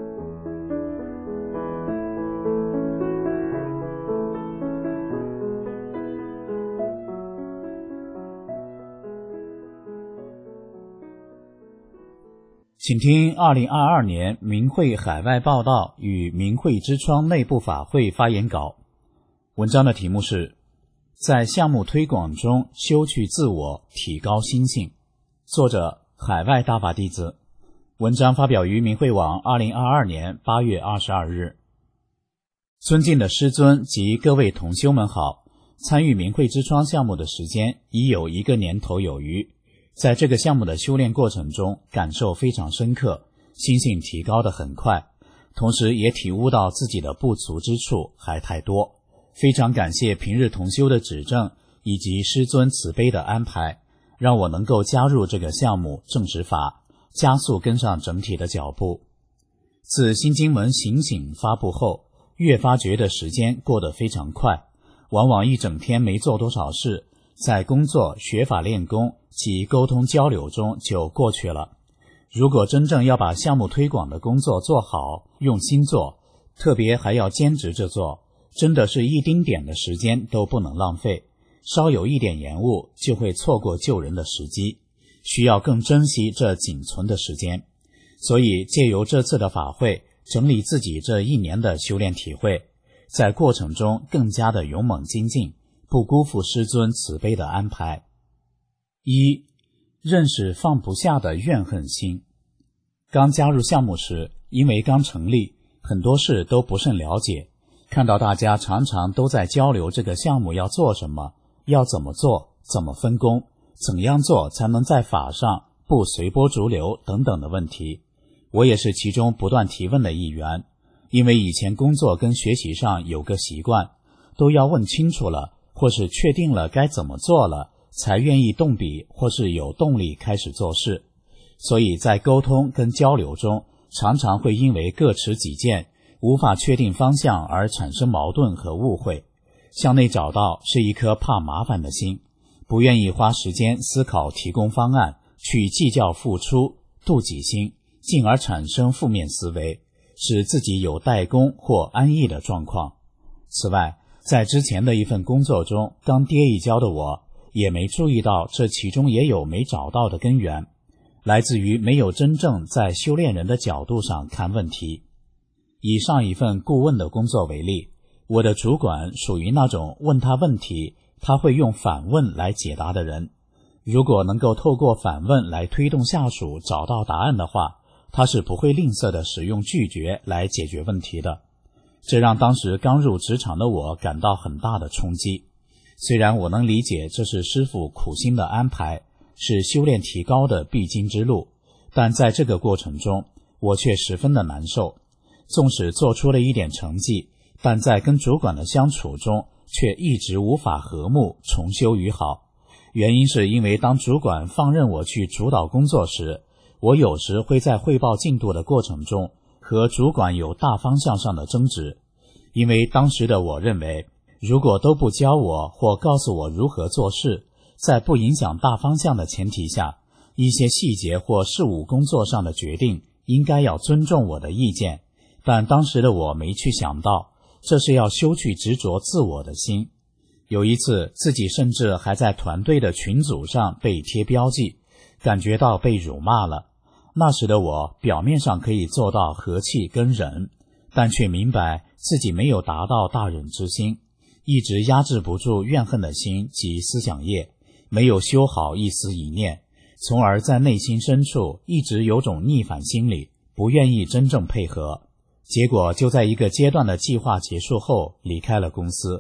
请听二零二二年明慧海外报道与明慧之窗内部法会发言稿。文章的题目是在项目推广中修去自我，提高心性。作者海外大法弟子。文章发表于明慧网二零二二年八月二十二日。尊敬的师尊及各位同修们好，参与明慧之窗项目的时间已有一个年头有余，在这个项目的修炼过程中感受非常深刻，心性提高得很快，同时也体悟到自己的不足之处还太多。非常感谢平日同修的指正以及师尊慈悲的安排，让我能够加入这个项目正实法，加速跟上整体的脚步。自新经文醒醒发布后，越发觉得时间过得非常快，往往一整天没做多少事，在工作、学法练功及沟通交流中就过去了。如果真正要把项目推广的工作做好，用心做，特别还要兼职着做，真的是一丁点的时间都不能浪费，稍有一点延误就会错过救人的时机，需要更珍惜这仅存的时间。所以借由这次的法会，整理自己这一年的修炼体会，在过程中更加的勇猛精进，不辜负师尊慈悲的安排。一、认识放不下的怨恨心。刚加入项目时，因为刚成立，很多事都不甚了解，看到大家常常都在交流这个项目要做什么，要怎么做，怎么分工，怎样做才能在法上不随波逐流等等的问题。我也是其中不断提问的一员，因为以前工作跟学习上有个习惯，都要问清楚了，或是确定了该怎么做了，才愿意动笔或是有动力开始做事。所以在沟通跟交流中，常常会因为各持己见，无法确定方向而产生矛盾和误会。向内找到是一颗怕麻烦的心，不愿意花时间思考提供方案，去计较付出，妒忌心，进而产生负面思维，使自己有怠工或安逸的状况。此外，在之前的一份工作中，刚跌一跤的我也没注意到这其中也有没找到的根源，来自于没有真正在修炼人的角度上看问题。以上一份顾问的工作为例，我的主管属于那种问他问题，他会用反问来解答的人。如果能够透过反问来推动下属找到答案的话，他是不会吝啬的使用拒绝来解决问题的。这让当时刚入职场的我感到很大的冲击。虽然我能理解这是师父苦心的安排，是修炼提高的必经之路，但在这个过程中，我却十分的难受。纵使做出了一点成绩，但在跟主管的相处中，却一直无法和睦重修于好。原因是因为当主管放任我去主导工作时，我有时会在汇报进度的过程中和主管有大方向上的争执。因为当时的我认为，如果都不教我或告诉我如何做事，在不影响大方向的前提下，一些细节或事务工作上的决定应该要尊重我的意见，但当时的我没去想到，这是要修去执着自我的心。有一次，自己甚至还在团队的群组上被贴标记，感觉到被辱骂了。那时的我表面上可以做到和气跟忍，但却明白自己没有达到大忍之心，一直压制不住怨恨的心及思想业，没有修好一丝一念，从而在内心深处一直有种逆反心理，不愿意真正配合。结果就在一个阶段的计划结束后离开了公司，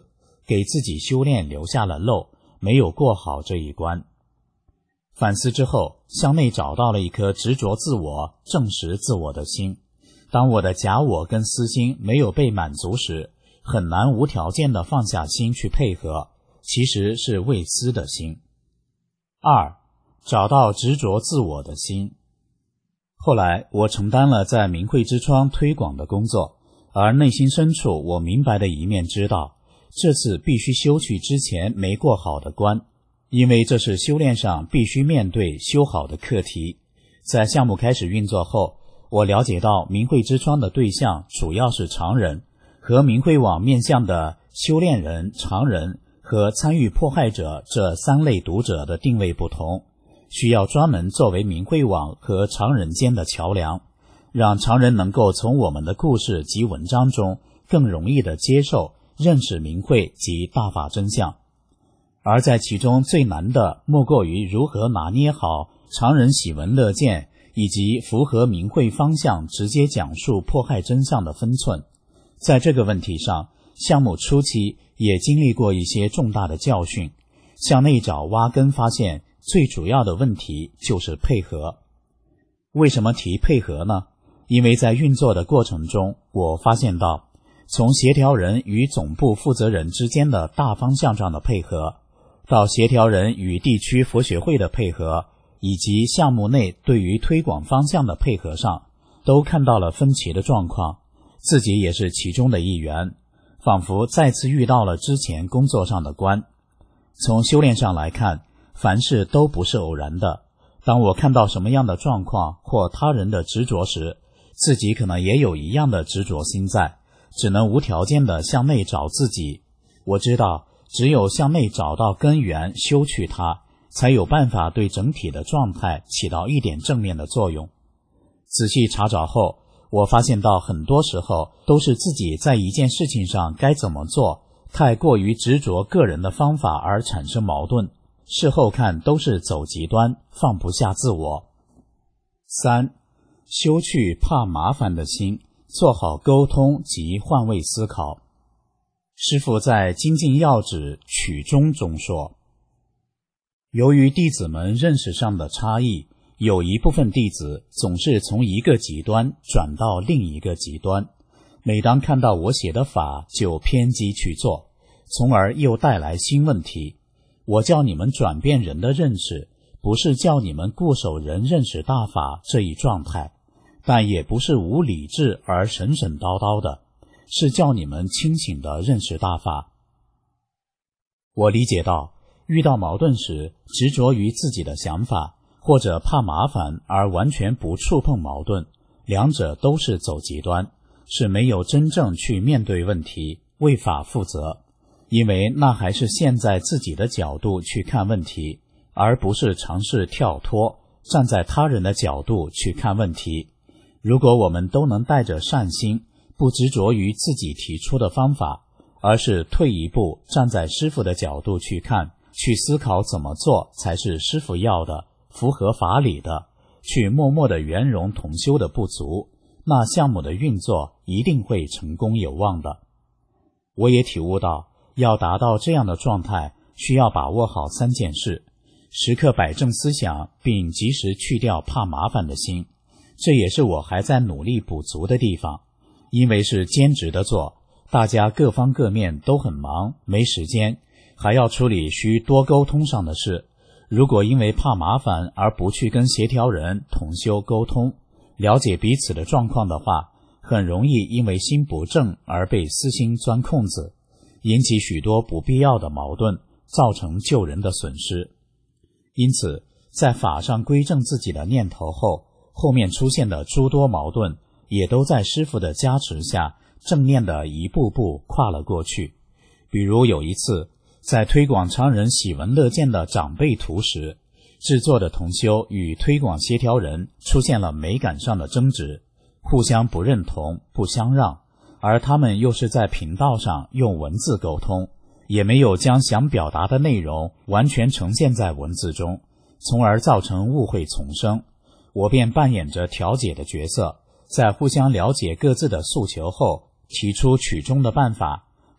给自己修炼留下了漏，没有过好这一关。反思之后，向内找到了一颗执着自我、证实自我的心。当我的假我跟私心没有被满足时，很难无条件地放下心去配合，其实是为私的心。二，找到执着自我的心。后来我承担了在明慧之窗推广的工作，而内心深处我明白的一面知道，这次必须修去之前没过好的关，因为这是修炼上必须面对修好的课题。在项目开始运作后，我了解到明慧之窗的对象主要是常人，和明慧网面向的修炼人、常人和参与迫害者这三类读者的定位不同，需要专门作为明慧网和常人间的桥梁，让常人能够从我们的故事及文章中更容易地接受、认识明慧及大法真相。而在其中最难的莫过于如何拿捏好常人喜闻乐见以及符合明慧方向直接讲述迫害真相的分寸。在这个问题上，项目初期也经历过一些重大的教训，向内找挖根发现最主要的问题就是配合。为什么提配合呢？因为在运作的过程中，我发现到从协调人与总部负责人之间的大方向上的配合，到协调人与地区佛学会的配合，以及项目内对于推广方向的配合上，都看到了分歧的状况，自己也是其中的一员，仿佛再次遇到了之前工作上的关。从修炼上来看，凡事都不是偶然的，当我看到什么样的状况或他人的执着时，自己可能也有一样的执着心在，只能无条件地向内找自己。我知道只有向内找到根源，修去它，才有办法对整体的状态起到一点正面的作用。仔细查找后，我发现到很多时候都是自己在一件事情上该怎么做，太过于执着个人的方法而产生矛盾，事后看都是走极端，放不下自我。三，修去怕麻烦的心，做好沟通及换位思考。师父在《精进要旨曲中》中说，由于弟子们认识上的差异，有一部分弟子总是从一个极端转到另一个极端，每当看到我写的法就偏激去做，从而又带来新问题。我叫你们转变人的认识，不是叫你们固守人认识大法这一状态，但也不是无理智而神神叨叨的，是叫你们清醒地认识大法。我理解到，遇到矛盾时执着于自己的想法，或者怕麻烦而完全不触碰矛盾，两者都是走极端，是没有真正去面对问题，为法负责。因为那还是陷在自己的角度去看问题，而不是尝试跳脱，站在他人的角度去看问题。如果我们都能带着善心，不执着于自己提出的方法，而是退一步，站在师父的角度去看，去思考怎么做才是师父要的，符合法理的，去默默地圆融同修的不足，那项目的运作一定会成功有望的。我也体悟到，要达到这样的状态，需要把握好三件事：时刻摆正思想，并及时去掉怕麻烦的心。这也是我还在努力补足的地方。因为是兼职的做，大家各方各面都很忙，没时间，还要处理需多沟通上的事。如果因为怕麻烦而不去跟协调人同修沟通，了解彼此的状况的话，很容易因为心不正而被私心钻空子，引起许多不必要的矛盾，造成救人的损失。因此，在法上归正自己的念头后，后面出现的诸多矛盾也都在师父的加持下，正念的一步步跨了过去。比如有一次，在推广常人喜闻乐见的长辈图时，制作的同修与推广协调人出现了美感上的争执，互相不认同，不相让，而他们又是在频道上用文字沟通，也没有将想表达的内容完全呈现在文字中，从而造成误会丛生。我便扮演着调解的角色，在互相了解各自的诉求后，提出曲中的办法，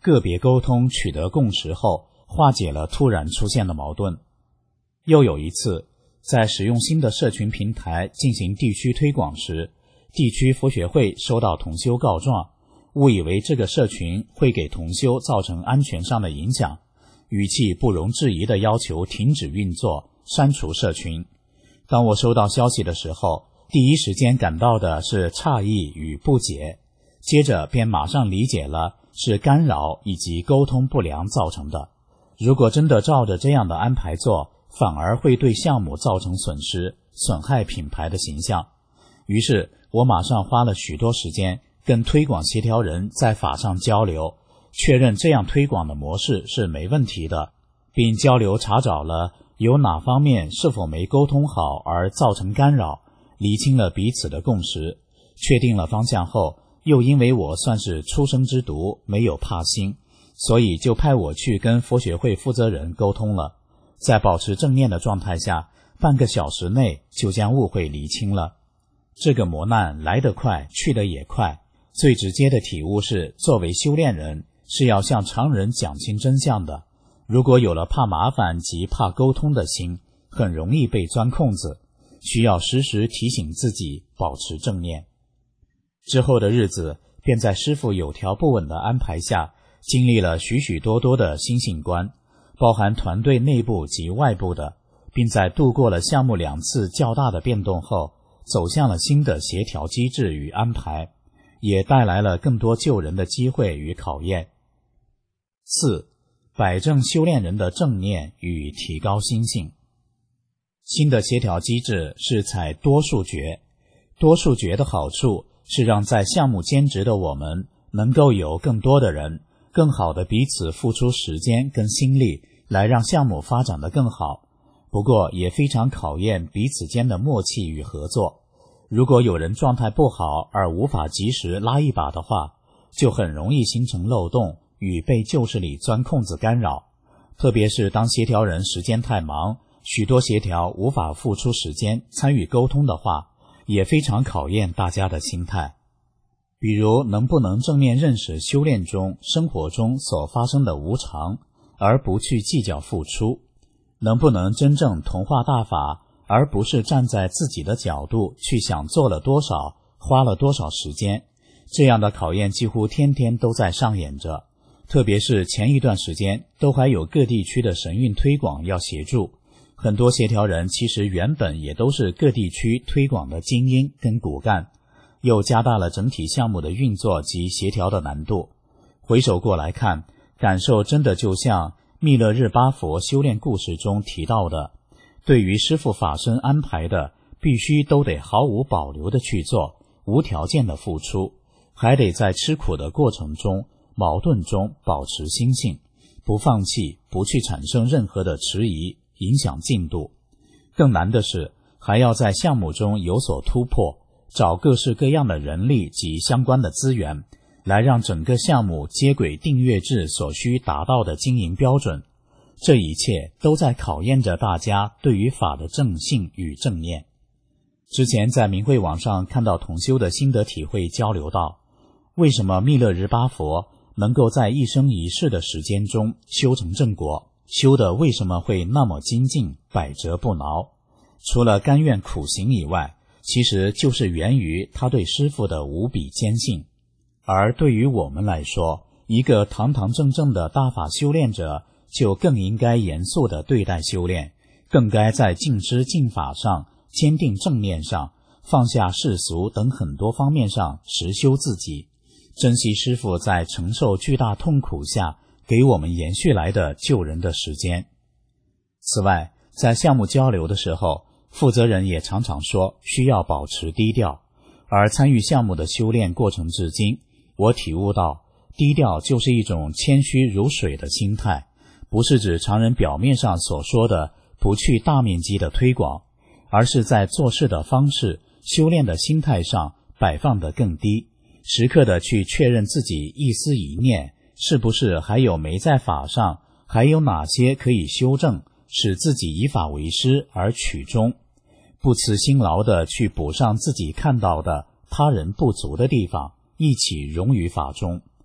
个别沟通取得共识后，化解了突然出现的矛盾。又有一次，在使用新的社群平台进行地区推广时，地区佛学会收到同修告状，误以为这个社群会给同修造成安全上的影响，语气不容置疑地要求停止运作，删除社群。当我收到消息的时候，第一时间感到的是诧异与不解，接着便马上理解了是干扰以及沟通不良造成的。如果真的照着这样的安排做，反而会对项目造成损失，损害品牌的形象。于是我马上花了许多时间跟推广协调人在法上交流，确认这样推广的模式是没问题的，并交流查找了有哪方面是否没沟通好而造成干扰，厘清了彼此的共识。确定了方向后，又因为我算是初生之犊，没有怕心，所以就派我去跟佛学会负责人沟通了。在保持正念的状态下，半个小时内就将误会厘清了。这个磨难来得快，去得也快。最直接的体悟是，作为修炼人，是要向常人讲清真相的。如果有了怕麻烦及怕沟通的心，很容易被钻空子，需要时时提醒自己保持正念。之后的日子，便在师父有条不紊的安排下，经历了许许多多的心性观，包含团队内部及外部的，并在度过了项目两次较大的变动后，走向了新的协调机制与安排，也带来了更多救人的机会与考验。四、摆正修炼人的正念与提高心性。新的协调机制是采多数决，多数决的好处是让在项目兼职的我们能够有更多的人，更好的彼此付出时间跟心力，来让项目发展得更好。不过也非常考验彼此间的默契与合作。如果有人状态不好而无法及时拉一把的话，就很容易形成漏洞与被旧事里钻空子干扰。特别是当协调人时间太忙，许多协调无法付出时间参与沟通的话，也非常考验大家的心态。比如能不能正面认识修炼中生活中所发生的无常，而不去计较付出，能不能真正同化大法，而不是站在自己的角度去想做了多少，花了多少时间。这样的考验几乎天天都在上演着，特别是前一段时间都还有各地区的神韵推广要协助，很多协调人其实原本也都是各地区推广的精英跟骨干，又加大了整体项目的运作及协调的难度。回首过来看，感受真的就像密勒日巴佛修炼故事中提到的，对于师父法身安排的，必须都得毫无保留的去做，无条件的付出，还得在吃苦的过程中、矛盾中保持心性，不放弃，不去产生任何的迟疑，影响进度。更难的是，还要在项目中有所突破，找各式各样的人力及相关的资源，来让整个项目接轨订阅制所需达到的经营标准。这一切都在考验着大家对于法的正信与正念。之前在明慧网上看到同修的心得体会交流到，为什么密勒日巴佛能够在一生一世的时间中修成正果，修的为什么会那么精进，百折不挠？除了甘愿苦行以外，其实就是源于他对师父的无比坚信。而对于我们来说，一个堂堂正正的大法修炼者，就更应该严肃地对待修炼，更该在净知净法上、坚定正念上、放下世俗等很多方面上实修自己，珍惜师父在承受巨大痛苦下给我们延续来的救人的时间。此外，在项目交流的时候，负责人也常常说需要保持低调，而参与项目的修炼过程至今，我体悟到低调就是一种谦虚如水的心态，不是指常人表面上所说的不去大面积的推广，而是在做事的方式、修炼的心态上摆放得更低，时刻的去确认自己一思一念是不是还有没在法上，还有哪些可以修正，使自己以法为师而取中，不辞辛劳的去补上自己看到的他人不足的地方，一起融于法中。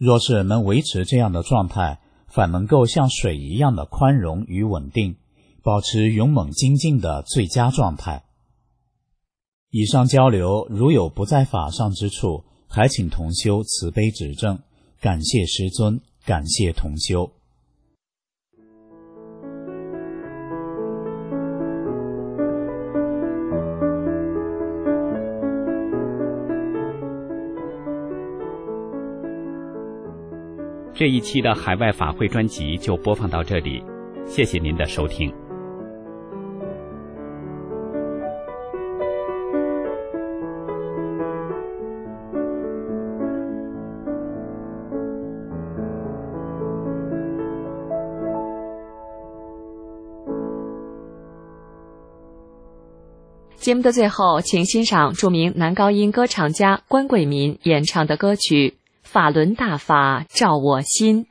若是能维持这样的状态，反能够像水一样的宽容与稳定，保持勇猛精进的最佳状态。以上交流如有不在法上之处，还请同修慈悲指正。感谢师尊，感谢同修。 这一期的海外法会专辑就播放到这里，谢谢您的收听。 节目的最后，请欣赏著名男高音歌唱家关贵民演唱的歌曲《法轮大法照我心》。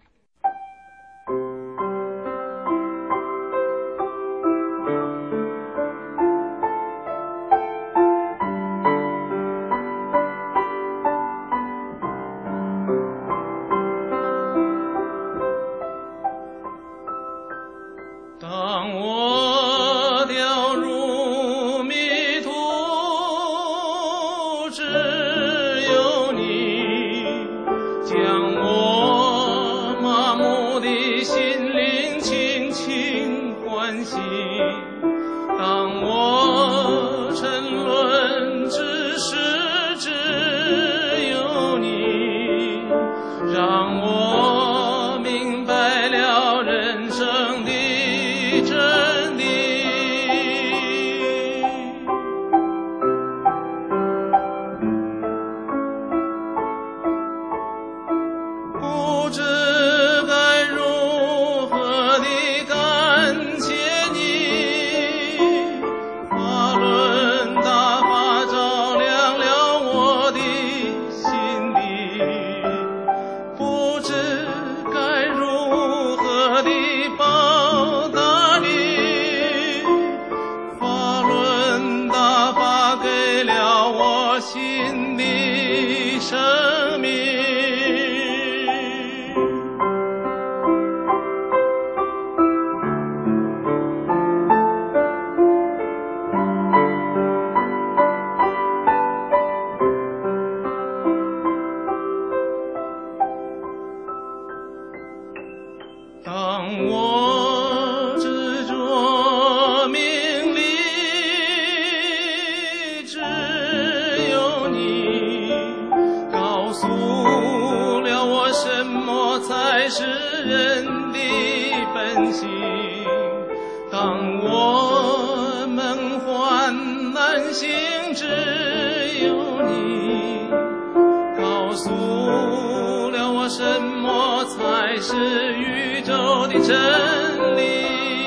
当我掉入迷途，只有你将我麻木的心灵轻轻唤醒。当我沉沦，只是只有你让我明白了人生的真理。不知该如何地感谢你，法轮大法照亮了我的心底。不知该如何地报答你，法轮大法给了我新的生命。当我执着名利，只有你告诉了我什么才是人的本性。当我梦幻难醒，只有你告诉了我什么才是宇宙的真理。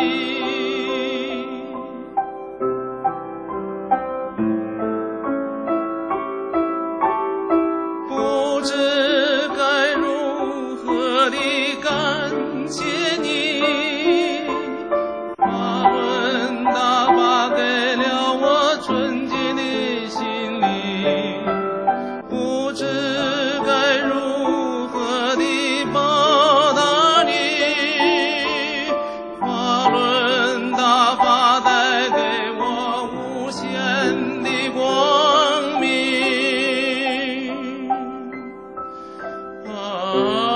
不知该如何地感谢你，法轮大法给了我纯洁的心灵。不知该如何地报答你，法轮大法带给我无限的光明。啊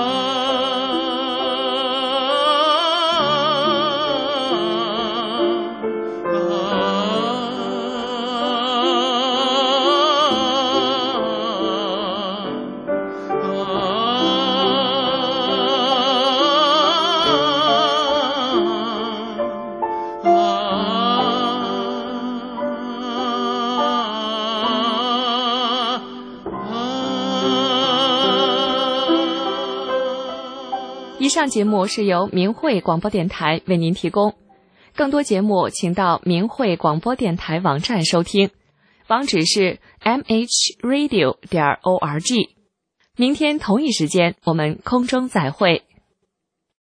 以上节目是由明慧广播电台为您提供，更多节目请到明慧广播电台网站收听，网址是 m h radio 点 org。明天同一时间我们空中再会。